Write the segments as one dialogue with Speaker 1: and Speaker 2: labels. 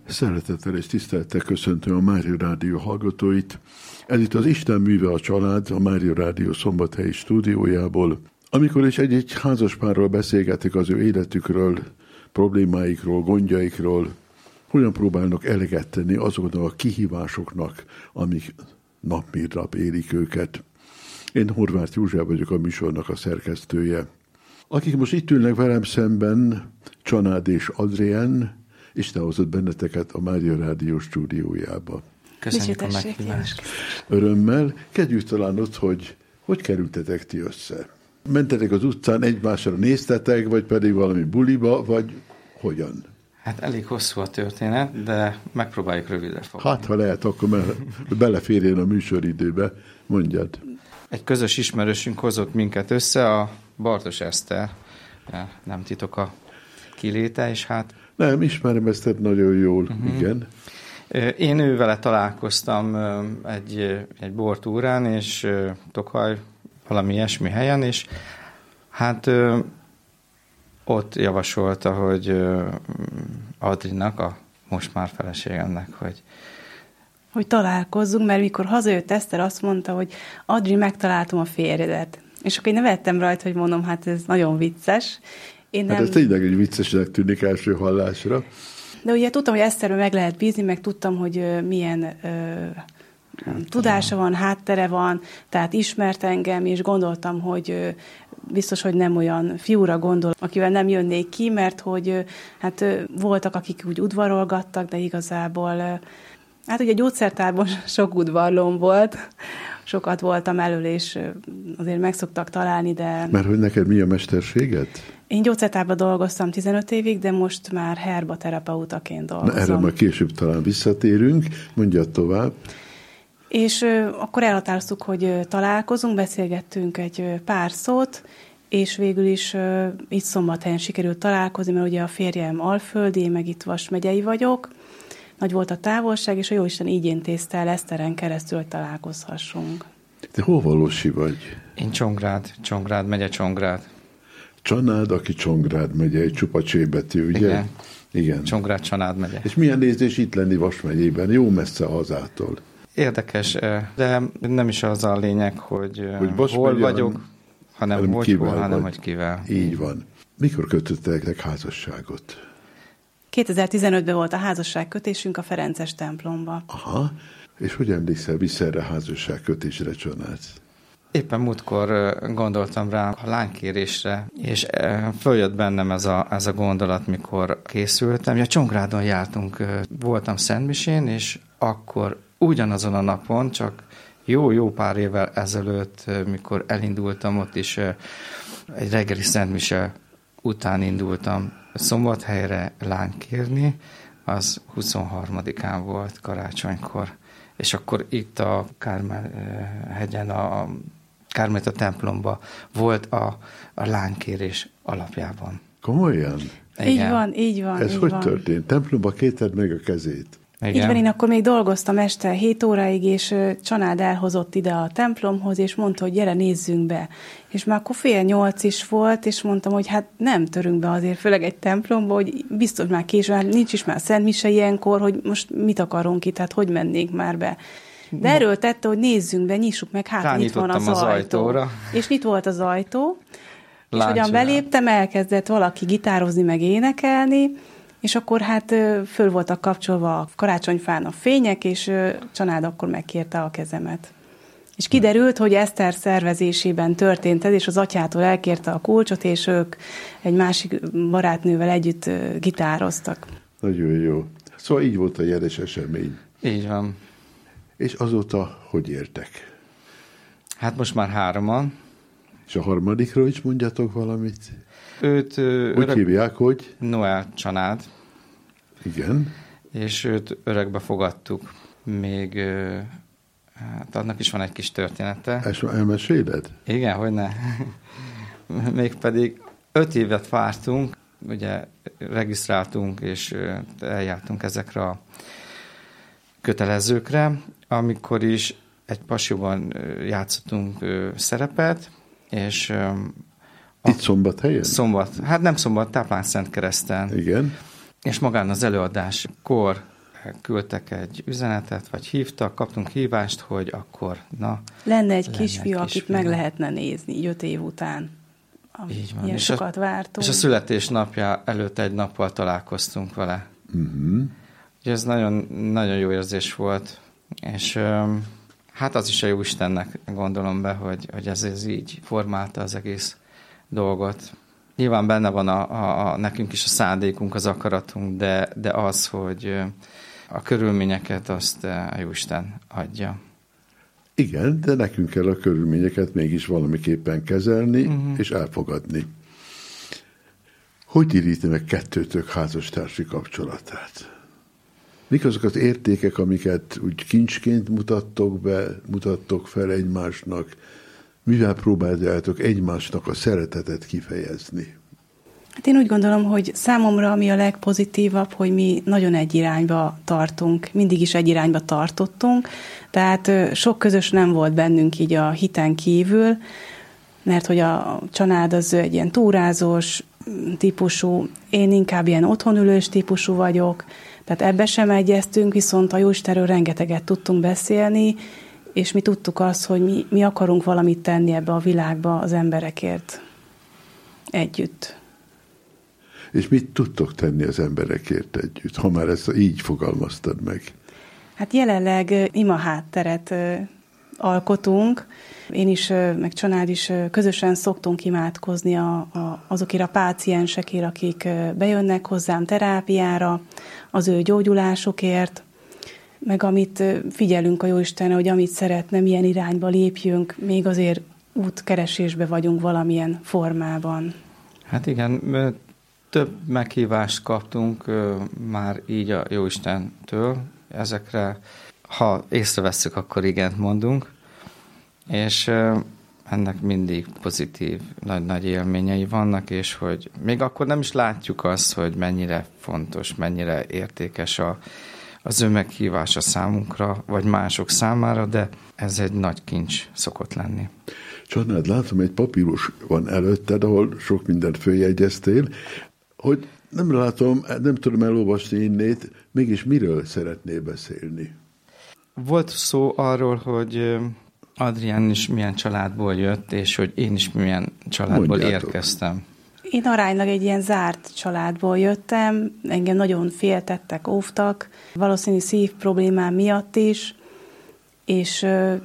Speaker 1: Szeretettel és tisztelettel köszöntöm a Mária Rádió hallgatóit. Ez itt az Isten műve a család, a Mária Rádió szombathelyi stúdiójából. Amikor is egy házaspárral beszélgetik az ő életükről, problémáikról, gondjaikról, hogyan próbálnak eleget tenni azoknak a kihívásoknak, amik nap mint nap érik őket. Én Horváth József vagyok, a műsornak a szerkesztője. Akik most itt ülnek velem szemben, Csanád és Adrián, Isten hozott benneteket a Mária Rádió stúdiójába.
Speaker 2: Köszönjük a meghívást.
Speaker 1: Örömmel. Kezdjük talán ott, hogy kerültetek ti össze? Mentetek az utcán, egymásra néztetek, vagy pedig valami buliba, vagy hogyan?
Speaker 2: Hát elég hosszú a történet, de megpróbáljuk rövidre fogni.
Speaker 1: Hát, ha lehet, akkor beleférjen a műsoridőbe. Mondjad.
Speaker 2: Egy közös ismerősünk hozott minket össze, a Bartos Eszter. Nem titok a kiléte, és hát...
Speaker 1: Nem, ismerem ezt nagyon jól, igen.
Speaker 2: Én ővele találkoztam egy bortúrán, és Tokaj, valami ilyesmi helyen, és hát ott javasolta, hogy Adrinak, a most már feleségemnek,
Speaker 3: hogy találkozzunk, mert mikor hazajött Eszter, azt mondta, hogy Adri, megtaláltam a férjedet. És akkor én nevettem rajta, hogy mondom, hát ez nagyon vicces.
Speaker 1: Hát ez tényleg egy viccesnek tűnik első hallásra.
Speaker 3: De ugye tudtam, hogy Eszterről meg lehet bízni, meg tudtam, hogy milyen tudása van, háttere van, tehát ismert engem, és gondoltam, hogy biztos, hogy nem olyan fiúra gondol, akivel nem jönnék ki, mert hogy hát voltak, akik úgy udvarolgattak, de igazából hát ugye gyógyszertárban sok udvarlóm volt, sokat voltam elől, és azért meg szoktak találni, de...
Speaker 1: Mert hogy neked mi a mesterséged?
Speaker 3: Én gyógyszertárban dolgoztam 15 évig, de most már herbaterapeutaként dolgozom.
Speaker 1: Na, erre már később talán visszatérünk, mondjad tovább.
Speaker 3: És akkor elhatároztuk, hogy találkozunk, beszélgettünk egy pár szót, és végül is itt Szombathelyen sikerült találkozni, mert ugye a férjem alföldi, meg itt Vas megyei vagyok. Nagy volt a távolság, és a Jóisten így intézte el Eszteren keresztül, hogy találkozhassunk.
Speaker 1: Te hol valósi vagy?
Speaker 2: Én Csongrád megye Csongrád.
Speaker 1: Csanád, aki Csongrád megye, egy csupa csébetű, ugye? Igen.
Speaker 2: Csongrád, Csanád megye.
Speaker 1: És milyen nézés itt lenni Vas megyében, jó messze a hazától.
Speaker 2: Érdekes, de nem is az a lényeg, hogy hol
Speaker 1: megye,
Speaker 2: vagyok, hanem hogy hol, hanem hogy kivel.
Speaker 1: Így van. Mikor kötöttek házasságot?
Speaker 3: 2015-ben volt a házasságkötésünk a Ferences templomba.
Speaker 1: Aha, és hogy emlékszel vissza erre a házasságkötésre, Csanád?
Speaker 2: Éppen múltkor gondoltam rá a lánykérésre, és följött bennem ez a gondolat, mikor készültem. Ja, Csongrádon jártunk, voltam Szentmisén, és akkor ugyanazon a napon, csak jó pár évvel ezelőtt, mikor elindultam, ott is egy reggeli Szentmise után indultam Szombathelyre lánykérni, az 23-án volt karácsonykor, és akkor itt a Kármel-hegyen, a Kármeta templomban volt a lánykérés alapjában.
Speaker 1: Komolyan?
Speaker 3: Igen. Így van.
Speaker 1: Ez hogy történt? Templomba kéted meg a kezét?
Speaker 3: Igen. Így van, én akkor még dolgoztam este 7 óráig, és Csanád elhozott ide a templomhoz, és mondta, hogy gyere, nézzünk be. És már akkor 7:30 is volt, és mondtam, hogy hát nem törünk be azért, főleg egy templomba, hogy biztos már késő, hát nincs is már szentmise ilyenkor, hogy most mit akarunk itt, hát hogy mennénk már be. De erről tette, hogy nézzünk be, nyissuk meg, hát nyit van az ajtóra. És nyit volt az ajtó, és hogyan beléptem, elkezdett valaki gitározni, meg énekelni, és akkor hát föl voltak kapcsolva a karácsonyfán a fények, és Csanád akkor megkérte a kezemet. És kiderült, hogy Eszter szervezésében történt ez, és az atyától elkérte a kulcsot, és ők egy másik barátnővel együtt gitároztak.
Speaker 1: Nagyon jó. Szóval így volt a jeles esemény.
Speaker 2: Így van.
Speaker 1: És azóta hogy értek?
Speaker 2: Hát most már 3-an.
Speaker 1: És a harmadikról is mondjatok valamit?
Speaker 2: Őt
Speaker 1: úgy hívják, hogy?
Speaker 2: Noel Csanád.
Speaker 1: Igen.
Speaker 2: És őt örökbe fogadtuk. Még hát annak is van egy kis története.
Speaker 1: Ezt elmeséled?
Speaker 2: Igen, hogyne. Mégpedig 5 évet vártunk, ugye regisztráltunk, és eljártunk ezekre a kötelezőkre, amikor is egy pasióban játszottunk szerepet, és...
Speaker 1: Itt Szombathelyen?
Speaker 2: Hát nem Táplán Szentkereszten.
Speaker 1: Igen.
Speaker 2: És magán az előadáskor küldtek egy üzenetet, vagy hívtak, kaptunk hívást, hogy akkor
Speaker 3: lenne egy kisfiú, akit meg lehetne nézni így 5 év után.
Speaker 2: Így van.
Speaker 3: Ilyen sokat vártunk.
Speaker 2: És a születésnapja előtt egy nappal találkoztunk vele.
Speaker 1: Uh-huh.
Speaker 2: Ez nagyon, nagyon jó érzés volt, és hát az is a Jóistennek gondolom be, hogy ez így formálta az egész dolgot. Nyilván benne van nekünk is a szándékunk, az akaratunk, de az, hogy a körülményeket azt a Jóisten adja.
Speaker 1: Igen, de nekünk kell a körülményeket mégis valamiképpen kezelni és elfogadni. Hogy írítni meg kettőtök házastársi kapcsolatát? Mik azok az értékek, amiket úgy kincsként mutattok fel egymásnak? Mivel próbáljátok egymásnak a szeretetet kifejezni?
Speaker 3: Hát én úgy gondolom, hogy számomra ami a legpozitívabb, hogy mi nagyon egy irányba tartunk, mindig is egy irányba tartottunk, tehát sok közös nem volt bennünk így a hiten kívül, mert hogy a család az egy ilyen túrázós típusú, én inkább ilyen otthonülős típusú vagyok, tehát ebbe sem egyeztünk, viszont a Jóistenről rengeteget tudtunk beszélni, és mi tudtuk azt, hogy mi akarunk valamit tenni ebbe a világba az emberekért együtt.
Speaker 1: És mit tudtok tenni az emberekért együtt, ha már ezt így fogalmaztad meg?
Speaker 3: Hát jelenleg ima hátteret alkotunk. Én is, meg család is közösen szoktunk imádkozni azokért a páciensekért, akik bejönnek hozzám terápiára, az ő gyógyulásukért, meg amit figyelünk a Jóistenre, hogy amit szeretne, milyen irányba lépjünk, még azért útkeresésbe vagyunk valamilyen formában.
Speaker 2: Hát igen, több meghívást kaptunk már így a Jóistentől. Ezekre, ha észrevesszük, akkor igent mondunk. És ennek mindig pozitív, nagy élményei vannak, és hogy még akkor nem is látjuk azt, hogy mennyire fontos, mennyire értékes az ő meghívása számunkra, vagy mások számára, de ez egy nagy kincs szokott lenni.
Speaker 1: Csanád, látom, egy papírus van előtted, ahol sok mindent följegyeztél, hogy nem látom, nem tudom elolvasni innét, mégis miről szeretnél beszélni?
Speaker 2: Volt szó arról, hogy Adrián is milyen családból jött, és hogy én is milyen családból érkeztem.
Speaker 3: Én aránylag egy ilyen zárt családból jöttem, engem nagyon féltettek, óvtak, valószínű szív problémám miatt is, és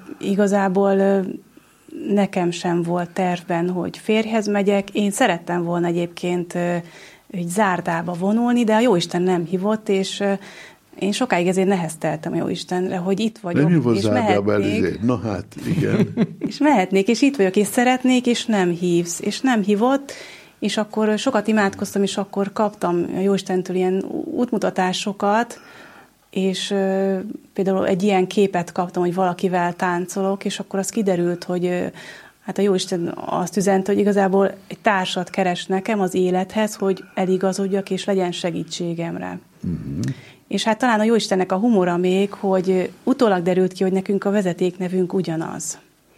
Speaker 3: igazából nekem sem volt tervben, hogy férjhez megyek. Én szerettem volna egyébként egy zárdába vonulni, de a Jóisten nem hívott, és én sokáig ezért nehezteltem a Jóistenre, hogy itt vagyok,
Speaker 1: nem hívott
Speaker 3: és
Speaker 1: zárdába
Speaker 3: mehetnék.
Speaker 1: Na hát, igen.
Speaker 3: És mehetnék, és itt vagyok, és szeretnék, és nem hívsz, és nem hívott, és akkor sokat imádkoztam, és akkor kaptam a Jóistentől ilyen útmutatásokat, és például egy ilyen képet kaptam, hogy valakivel táncolok, és akkor az kiderült, hogy hát a Jóisten azt üzent, hogy igazából egy társat keres nekem az élethez, hogy eligazodjak, és legyen segítségemre. Uh-huh. És hát talán a Jóistennek a humora még, hogy utólag derült ki, hogy nekünk a vezetéknevünk ugyanaz.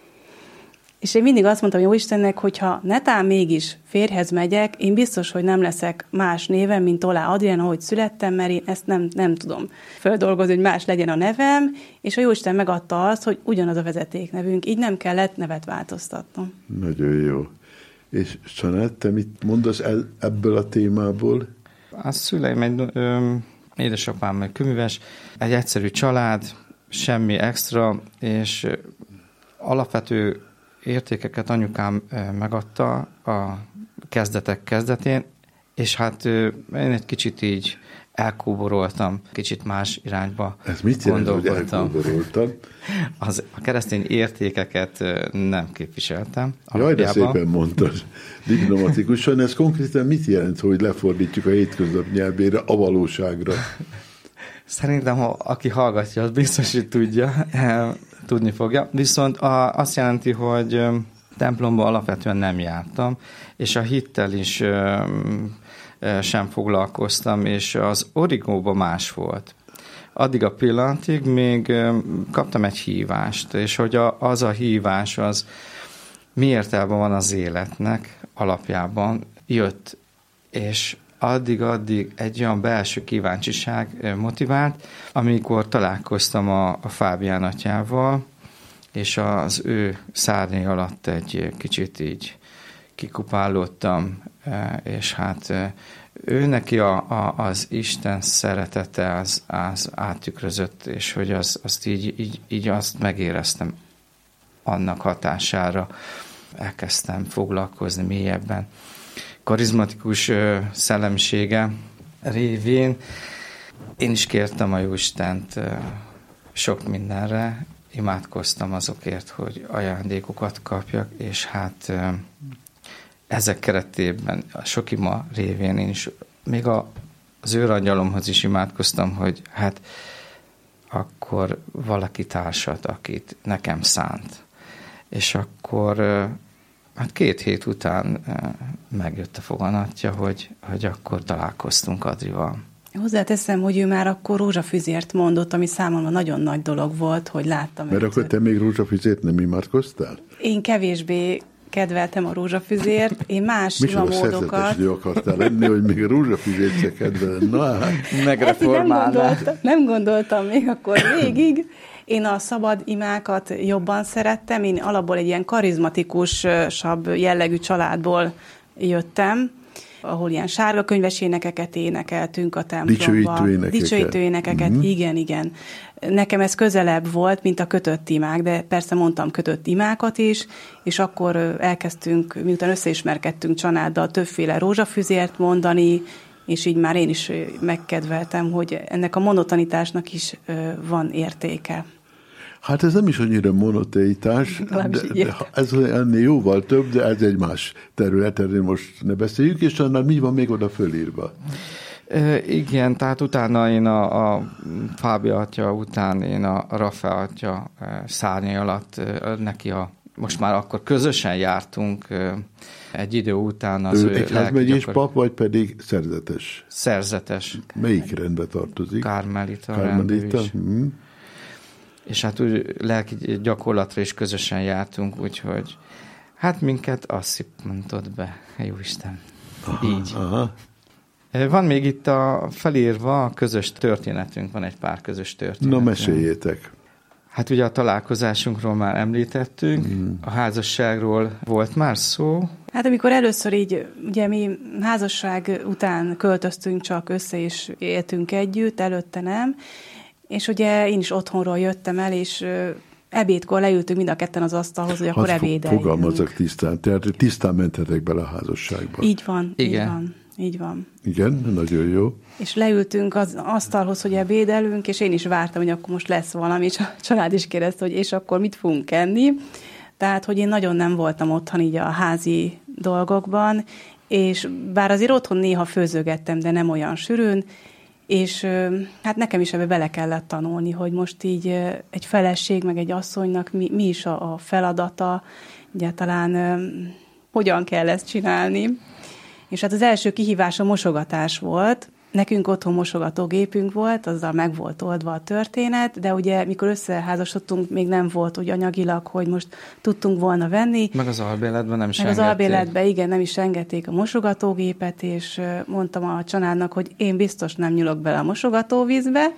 Speaker 3: És én mindig azt mondtam Jóistennek, hogy ha netán mégis férjhez megyek, én biztos, hogy nem leszek más névem, mint Olá Adrián, ahogy születtem, mert én ezt nem tudom földolgozni, hogy más legyen a nevem, és a Jóisten megadta azt, hogy ugyanaz a vezetéknevünk, így nem kellett nevet változtatnom.
Speaker 1: Nagyon jó. És Csanád, te mit mondasz ebből a témából?
Speaker 2: A szüleim édesapám meg kőműves, egy egyszerű család, semmi extra, és alapvető értékeket anyukám megadta a kezdetek kezdetén, és hát én egy kicsit így elkóboroltam, kicsit más irányba
Speaker 1: ez mit jelent, hogy elkóboroltam?
Speaker 2: A keresztény értékeket nem képviseltem.
Speaker 1: Jaj, de szépen mondtad. Diplomatikusan. Ez konkrétan mit jelent, hogy lefordítjuk a hétköznap nyelvére, a valóságra?
Speaker 2: Szerintem, aki hallgatja, az biztos, hogy tudni fogja. Viszont azt jelenti, hogy templomba alapvetően nem jártam, és a hittel is sem foglalkoztam, és az origóban más volt. Addig a pillanatig még kaptam egy hívást, és hogy az a hívás az mi értelme van az életnek alapjában jött, és addig egy olyan belső kíváncsiság motivált, amikor találkoztam a Fábián atyával, és az ő szárnyai alatt egy kicsit így kikupálódtam, és hát ő neki az Isten szeretete az áttükrözött, és hogy azt így azt megéreztem annak hatására, elkezdtem foglalkozni mélyebben. Karizmatikus szellemisége révén én is kértem a Jóistent sok mindenre, imádkoztam azokért, hogy ajándékokat kapjak, és hát ezek keretében, a sok ima révén én is, még az őrangyalomhoz is imádkoztam, hogy hát akkor valaki társat, akit nekem szánt. És akkor hát 2 hét után megjött a foganatja, hogy akkor találkoztunk Adrival.
Speaker 3: Hozzáteszem, hogy ő már akkor rózsafüzért mondott, ami számomra nagyon nagy dolog volt, hogy láttam.
Speaker 1: Mert akkor te még rózsafüzért nem imádkoztál?
Speaker 3: Én kevésbé kedveltem a rózsafüzért, én más imamódokat...
Speaker 1: Micsoda akartál lenni, hogy még a rózsafüzért se kedveled. Na hát.
Speaker 2: Megreformálnál.
Speaker 3: Nem gondoltam még akkor végig. Én a szabad imákat jobban szerettem, én alapból egy ilyen karizmatikusabb jellegű családból jöttem, ahol ilyen sárga könyves énekeket énekeltünk a templomban. Dicsőítő énekeket. Igen. Nekem ez közelebb volt, mint a kötött imák, de persze mondtam kötött imákat is, és akkor elkezdtünk, miután összeismerkedtünk családdal, többféle rózsafüzért mondani, és így már én is megkedveltem, hogy ennek a monotonitásnak is van értéke.
Speaker 1: Hát ez nem is annyira monoteitás, de ez ennél jóval több, de ez egy más terület, erről most ne beszéljük, és annál mi van még oda fölírva?
Speaker 2: Igen, tehát utána én a Fábia atya után én a Rafael atya szárnyai alatt neki most már akkor közösen jártunk egy idő után az ő
Speaker 1: egyházmegyés pap, vagy pedig szerzetes?
Speaker 2: Szerzetes.
Speaker 1: Melyik rendbe tartozik?
Speaker 2: Kármelita. És hát úgy lelki gyakorlatra is közösen jártunk, úgyhogy hát minket azt szippantott be, Jóisten. Így. Aha. Van még itt felírva a közös történetünk, van egy pár közös történetünk.
Speaker 1: Na, meséljétek.
Speaker 2: Hát ugye a találkozásunkról már említettünk, a házasságról volt már szó.
Speaker 3: Hát amikor először így, ugye mi házasság után költöztünk csak össze, és éltünk együtt, előtte nem, és ugye én is otthonról jöttem el, és ebédkor leültünk mind a ketten az asztalhoz, hogy akkor ebédeljünk.
Speaker 1: Fogalmazok tisztán, tehát tisztán mentetek bele a házasságba.
Speaker 3: Így van, igen. Így van.
Speaker 1: Igen, nagyon jó.
Speaker 3: És leültünk az asztalhoz, hogy ebédelünk, és én is vártam, hogy akkor most lesz valami, és a család is kérdezte, hogy és akkor mit fogunk enni. Tehát, hogy én nagyon nem voltam otthon így a házi dolgokban, és bár azért otthon néha főzögettem, de nem olyan sűrűn, és hát nekem is ebbe bele kellett tanulni, hogy most így egy feleség, meg egy asszonynak mi is a feladata, egyáltalán hogyan kell ezt csinálni. És hát az első kihívás a mosogatás volt. Nekünk otthon mosogatógépünk volt, azzal meg volt oldva a történet, de ugye mikor összeházasodtunk, még nem volt úgy anyagilag, hogy most tudtunk volna venni.
Speaker 2: Meg az albérletben nem is
Speaker 3: engedték. Az albérletben, igen, nem is engedték a mosogatógépet, és mondtam a családnak, hogy én biztos nem nyúlok bele a mosogatóvízbe,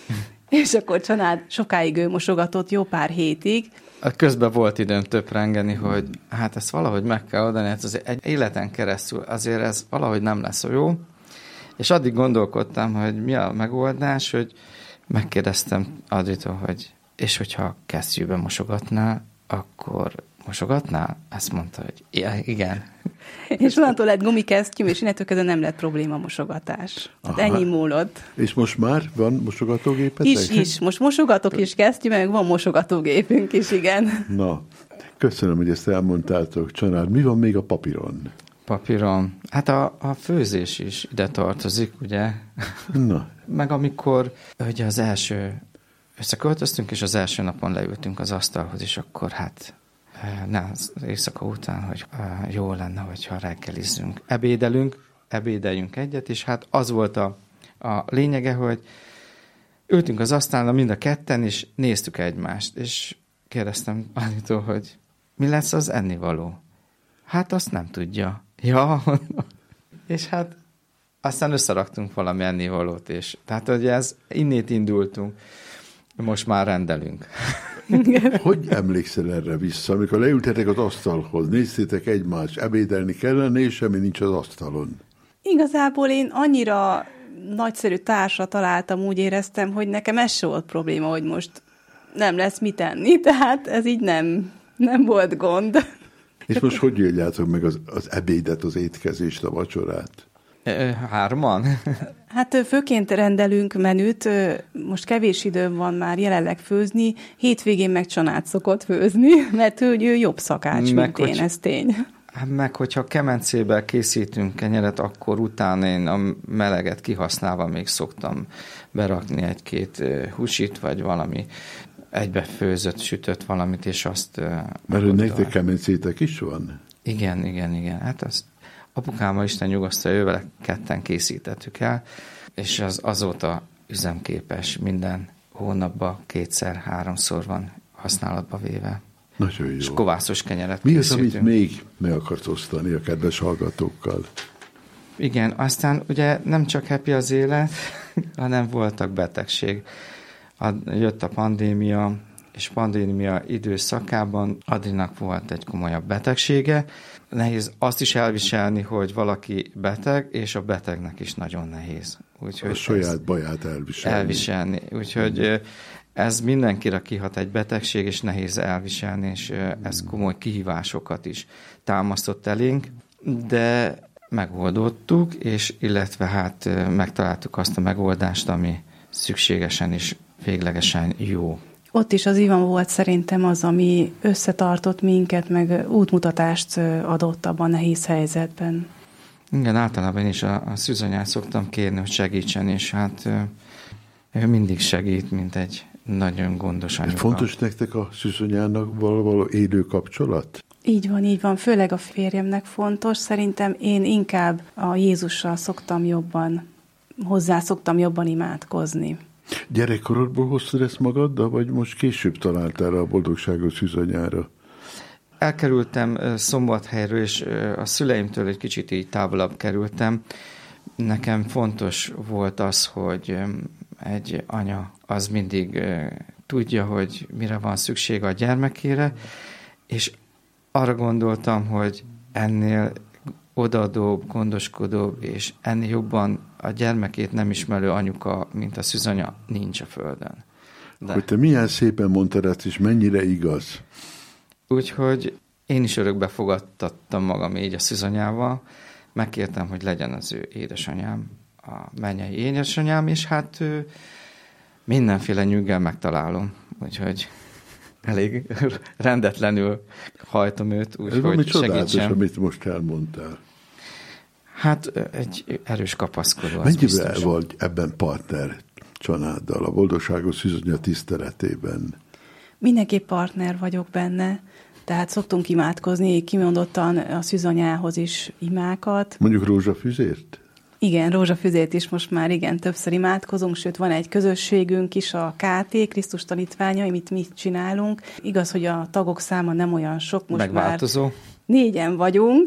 Speaker 3: és akkor család sokáig ő mosogatott, jó pár hétig.
Speaker 2: Közben volt időm töprengeni, hogy hát ezt valahogy meg kell oldani, hát azért egy életen keresztül azért ez valahogy nem lesz jó. És addig gondolkodtam, hogy mi a megoldás, hogy megkérdeztem Adritól, hogy és hogyha kesztyűben mosogatnál, akkor mosogatnál? Azt mondta, hogy igen.
Speaker 3: És onnantól lett gumikesztyű, és innentől kezdve nem lett probléma mosogatás. Tehát ennyi múlott.
Speaker 1: És most már van mosogatógépet?
Speaker 3: Is. Most mosogatok és kesztyű, meg van mosogatógépünk is, igen.
Speaker 1: Na, köszönöm, hogy ezt elmondtátok, család. Mi van még a papíron?
Speaker 2: Papíron. Hát a főzés is ide tartozik, ugye?
Speaker 1: Na.
Speaker 2: Meg amikor ugye az első összeköltöztünk, és az első napon leültünk az asztalhoz, és akkor hát az éjszaka után, hogy jó lenne, hogyha reggelizzünk. Ebédeljünk egyet, és hát az volt a lényege, hogy ültünk az asztalnál mind a ketten, és néztük egymást, és kérdeztem Anitól, hogy mi lesz az ennivaló? Hát azt nem tudja. Ja, és hát aztán összeraktunk valami ennivalót, és tehát ugye innét indultunk, most már rendelünk.
Speaker 1: Hogy emlékszel erre vissza, amikor leültetek az asztalhoz, néztétek egymást, ebédelni kellene, és semmi nincs az asztalon?
Speaker 3: Igazából én annyira nagyszerű társra találtam, úgy éreztem, hogy nekem ez se volt probléma, hogy most nem lesz mit enni, tehát ez így nem volt gond.
Speaker 1: És most hogy éljátok meg az ebédet, az étkezést, a vacsorát?
Speaker 2: 3-an?
Speaker 3: Hát főként rendelünk menüt, most kevés időm van már jelenleg főzni, hétvégén meg csanát szokott főzni, mert ő jobb szakács, mint én, ez tény.
Speaker 2: Meg hogyha kemencébe készítünk kenyeret, akkor utána én a meleget kihasználva még szoktam berakni 1-2 húsit, vagy valami egybefőzött, sütött valamit, és azt...
Speaker 1: Mert nektek kemencétek is van?
Speaker 2: Igen. Hát azt apukámmal Isten nyugasztalja, ővel ketten készítettük el, és az azóta üzemképes, minden hónapban 2-3-szor van használatba véve.
Speaker 1: Nagyon jó.
Speaker 2: És kovászos kenyeret
Speaker 1: Mi
Speaker 2: készítünk.
Speaker 1: az, amit még meg akarsz osztani a kedves hallgatókkal?
Speaker 2: Igen, aztán ugye nem csak happy az élet, hanem voltak betegség. Jött a pandémia, és pandémia időszakában Adrinak volt egy komolyabb betegsége. Nehéz azt is elviselni, hogy valaki beteg, és a betegnek is nagyon nehéz. Úgyhogy
Speaker 1: a saját baját elviselni.
Speaker 2: Úgyhogy ez mindenkire kihat egy betegség, és nehéz elviselni, és ez komoly kihívásokat is támasztott elénk, de megoldottuk, és illetve hát megtaláltuk azt a megoldást, ami szükségesen is véglegesen jó.
Speaker 3: Ott is az Ivan volt szerintem az, ami összetartott minket, meg útmutatást adott abban a nehéz helyzetben.
Speaker 2: Igen, általában én is a szűzanyát szoktam kérni, hogy segítsen, és hát ő mindig segít, mint egy nagyon gondos anyuka.
Speaker 1: Fontos nektek a szűzanyának való élő kapcsolat?
Speaker 3: Így van. Főleg a férjemnek fontos. Szerintem én inkább a Jézussal hozzá szoktam jobban imádkozni.
Speaker 1: Gyerekkorodból hoztad ezt magaddal, vagy most később találtál a boldogságos szűzanyára?
Speaker 2: Elkerültem Szombathelyről, és a szüleimtől egy kicsit így távolabb kerültem. Nekem fontos volt az, hogy egy anya az mindig tudja, hogy mire van szüksége a gyermekére, és arra gondoltam, hogy ennél odaadóbb, gondoskodóbb, és ennél jobban a gyermekét nem ismerő anyuka, mint a szűzanya, nincs a földön.
Speaker 1: De. Hogy te milyen szépen mondtad ezt, és mennyire igaz.
Speaker 2: Úgyhogy én is örökbe fogadtattam magam így a szűzanyával, megkértem, hogy legyen az ő édesanyám, a mennyei édesanyám, és hát mindenféle nyűggel megtalálom, úgyhogy elég rendetlenül hajtom őt, úgyhogy segítsen.
Speaker 1: Amit most elmondtál.
Speaker 2: Hát egy erős kapaszkodó.
Speaker 1: Mennyivel vagy ebben partner családdal, a boldogságos szűzanya tiszteletében?
Speaker 3: Mindenképp partner vagyok benne, tehát szoktunk imádkozni, kimondottan a szűzanyához is imákat.
Speaker 1: Mondjuk rózsafüzért?
Speaker 3: Igen, rózsafüzért is most már többször imádkozunk, sőt van egy közösségünk is, a KT, Krisztus tanítványa, amit mi csinálunk. Igaz, hogy a tagok száma nem olyan sok, most
Speaker 2: megváltozó.
Speaker 3: Már 4 vagyunk,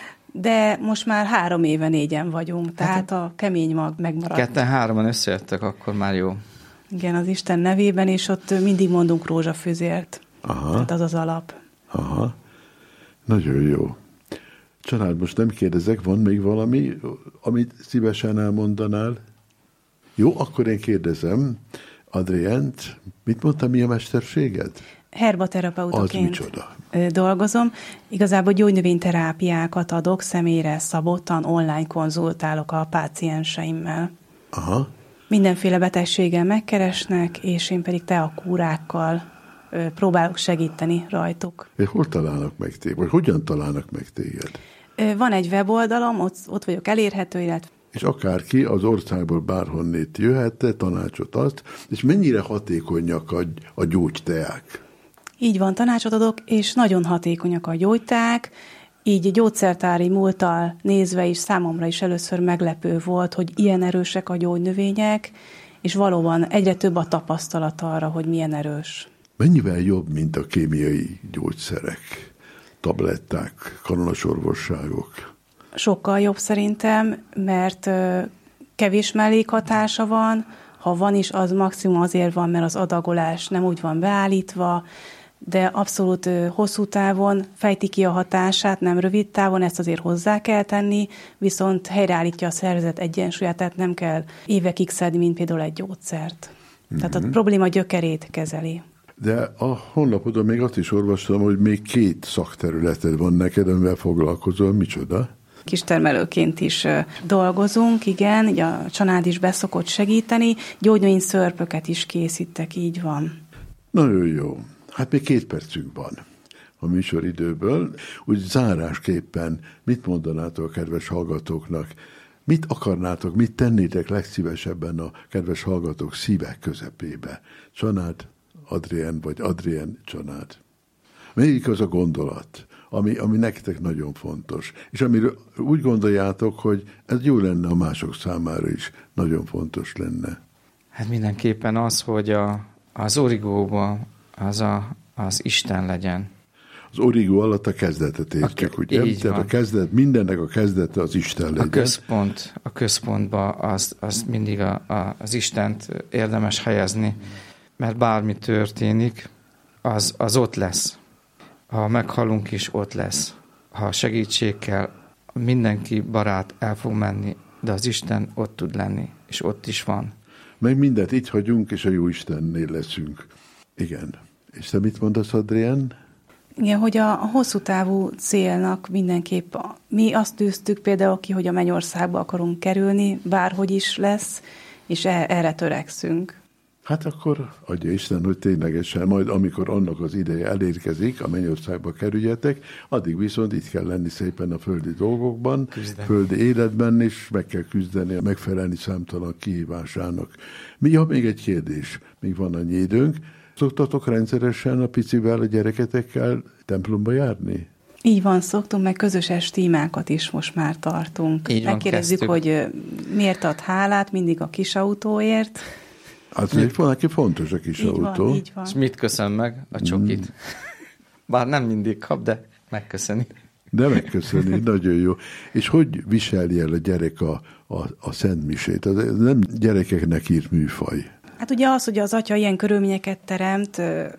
Speaker 3: de most már 3 éve 4 vagyunk, tehát a kemény mag megmaradt.
Speaker 2: 2-3-an összejöttek, akkor már jó.
Speaker 3: Igen, az Isten nevében, és ott mindig mondunk rózsafüzért. Aha. Tehát az az alap.
Speaker 1: Aha, nagyon jó. Család, most nem kérdezek, van még valami, amit szívesen elmondanál? Jó, akkor én kérdezem. Adriánt, mit mondtam, mi a mesterséged?
Speaker 3: Herbaterapeutaként dolgozom. Igazából gyógynövényterápiákat adok, személyre szabottan, online konzultálok a pácienseimmel.
Speaker 1: Aha.
Speaker 3: Mindenféle betegséggel megkeresnek, és én pedig teakúrákkal próbálok segíteni rajtuk.
Speaker 1: És hol találnak meg téged? Vagy hogyan találnak meg téged?
Speaker 3: Van egy weboldalam, ott vagyok elérhető, illetve...
Speaker 1: És akárki az országból bárhonnét jöhet, tanácsot azt, és mennyire hatékonyak a gyógyteák?
Speaker 3: Így van, tanácsot adok, és nagyon hatékonyak a gyógyteák, így gyógyszertári múlttal nézve is számomra is először meglepő volt, hogy ilyen erősek a gyógynövények, és valóban egyre több a tapasztalat arra, hogy milyen erős.
Speaker 1: Mennyivel jobb, mint a kémiai gyógyszerek, tabletták, kanonasorvosságok?
Speaker 3: Sokkal jobb szerintem, mert kevés mellékhatása van, ha van is, az maximum azért van, mert az adagolás nem úgy van beállítva, de abszolút hosszú távon fejti ki a hatását, nem rövid távon, ezt azért hozzá kell tenni, viszont helyreállítja a szervezet egyensúlyát, tehát nem kell évekig szedni, mint például egy gyógyszert. Tehát a probléma gyökerét kezeli.
Speaker 1: De a honlapodon még azt is olvastam, hogy még 2 szakterületed van neked, amivel foglalkozol. Micsoda?
Speaker 3: Kistermelőként is dolgozunk, igen, így a család is beszokott segíteni, gyógynövényszörpöket is készítek, így van.
Speaker 1: Nagyon jó. Hát még 2 percünk van a műsoridőből. Úgy zárásképpen mit mondanátok a kedves hallgatóknak? Mit akarnátok, mit tennétek legszívesebben a kedves hallgatók szívek közepébe? Csanád, Adrien vagy Adrien csanád. Melyik az a gondolat, ami nektek nagyon fontos, és amiről úgy gondoljátok, hogy ez jó lenne a mások számára is, nagyon fontos lenne?
Speaker 2: Hát mindenképpen az, hogy az origóban az Isten legyen.
Speaker 1: Az origó alatt a kezdetet értjük, ugye? Tehát a kezdet, mindennek a kezdete az Isten legyen.
Speaker 2: A központba az mindig az Istent érdemes helyezni, mert bármi történik, az ott lesz. Ha meghalunk is, ott lesz. Ha segítség kell, mindenki barát el fog menni, de az Isten ott tud lenni, és ott is van.
Speaker 1: Meg mindent itt hagyunk, és a jó Istennél leszünk. Igen. És te mit mondasz, Adrien?
Speaker 3: Igen, hogy a hosszú távú célnak mindenképp, mi azt tűztük például ki, hogy a mennyországba akarunk kerülni, bárhogy is lesz, és erre törekszünk.
Speaker 1: Hát akkor adja Isten, hogy ténylegesen majd, amikor annak az ideje elérkezik, a mennyországba kerüljetek, addig viszont itt kell lenni szépen a földi dolgokban, földi életben, és meg kell küzdeni, megfelelni számtalan kihívásának. Még egy kérdés, még van annyi időnk. Szoktatok rendszeresen a picivel, a gyereketekkel templomba járni?
Speaker 3: Így van, szoktunk, meg közös estímákat is most már tartunk. Megkérdezzük, hogy miért ad hálát mindig a kisautóért.
Speaker 1: Hát valaki fontos a kisautó.
Speaker 3: Így van.
Speaker 2: És mit köszön meg? A csokit. Bár nem mindig kap, de megköszöni.
Speaker 1: De megköszöni, nagyon jó. És hogy viseli el a gyerek a szentmisét? Ez nem gyerekeknek írt műfaj.
Speaker 3: Hát ugye az, hogy az atya ilyen körülményeket teremt,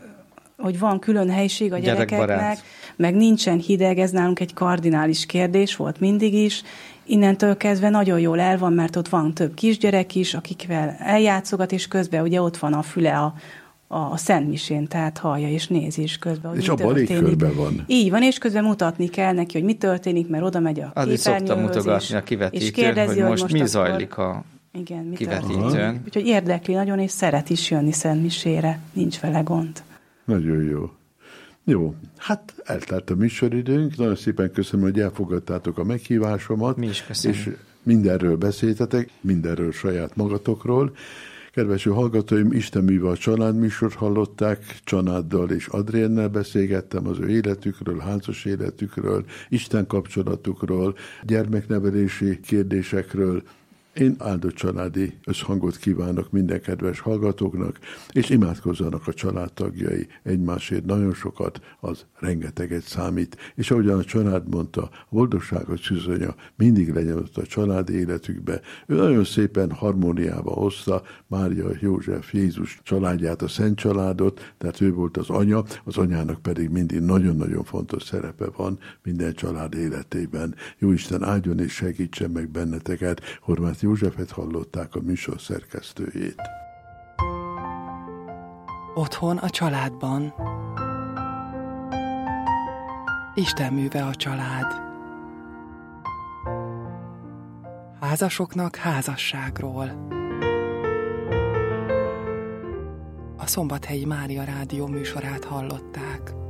Speaker 3: hogy van külön helység a gyerekeknek, meg nincsen hideg, ez nálunk egy kardinális kérdés volt mindig is. Innentől kezdve nagyon jól el van, mert ott van több kisgyerek is, akikvel eljátszogat, és közben ugye ott van a füle a szentmisén, tehát hallja és nézi is közben.
Speaker 1: És abban légkörben van.
Speaker 3: Így van, és közben mutatni kell neki, hogy mi történik, mert oda megy a képernyőhöz.
Speaker 2: Szoktam mutogatni a kivetítőn, hogy most mi zajlik a kivetítőn.
Speaker 3: Úgyhogy érdekli nagyon, és szeret is jönni szentmisére, nincs vele gond.
Speaker 1: Nagyon jó. Jó, hát eltelt a műsoridőnk. Nagyon szépen köszönöm, hogy elfogadtátok a meghívásomat.
Speaker 2: Mi is köszönjük.
Speaker 1: És mindenről beszéltetek, mindenről saját magatokról. Kedves hallgatóim, Isten műve a család műsort hallották, Csanáddal és Adriennel beszélgettem az ő életükről, házas életükről, Isten kapcsolatukról, gyermeknevelési kérdésekről. Én áldott családi összhangot kívánok minden kedves hallgatóknak, és imádkozzanak a családtagjai egymásért nagyon sokat, az rengeteget számít. És ahogyan a család mondta, a boldogságot szűzönya mindig legyen ott a családi életükbe. Ő nagyon szépen harmóniába hozta Mária, József, Jézus családját, a Szent Családot, tehát ő volt az anya, az anyának pedig mindig nagyon-nagyon fontos szerepe van minden család életében. Jóisten áldjon és segítsen meg benneteket. Horváth Józsefet hallották, a műsor szerkesztőjét.
Speaker 4: Otthon a családban. Isten műve a család. Házasoknak házasságról. A Szombathelyi Mária Rádió műsorát hallották.